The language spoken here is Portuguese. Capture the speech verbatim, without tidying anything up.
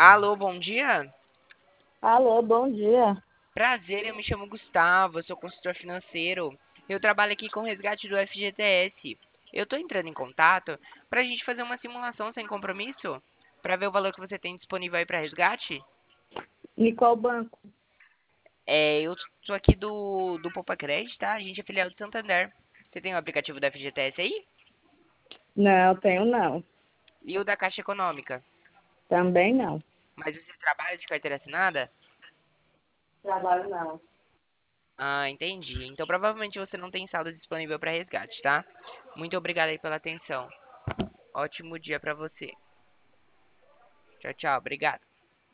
Alô, bom dia. Alô, bom dia. Prazer, eu me chamo Gustavo, eu sou consultor financeiro. Eu trabalho aqui com o resgate do F G T S. Eu tô entrando em contato para a gente fazer uma simulação sem compromisso, para ver o valor que você tem disponível aí para resgate. E qual banco? É, eu sou aqui do, do Poupa Credit, tá? A gente é filial do Santander. Você tem o aplicativo do F G T S aí? Não, tenho não. E o da Caixa Econômica? Também não. Mas você trabalha de carteira assinada? Trabalho não. Ah, entendi. Então provavelmente você não tem saldo disponível para resgate, tá? Muito obrigado aí pela atenção. Ótimo dia pra você. Tchau, tchau. Obrigado.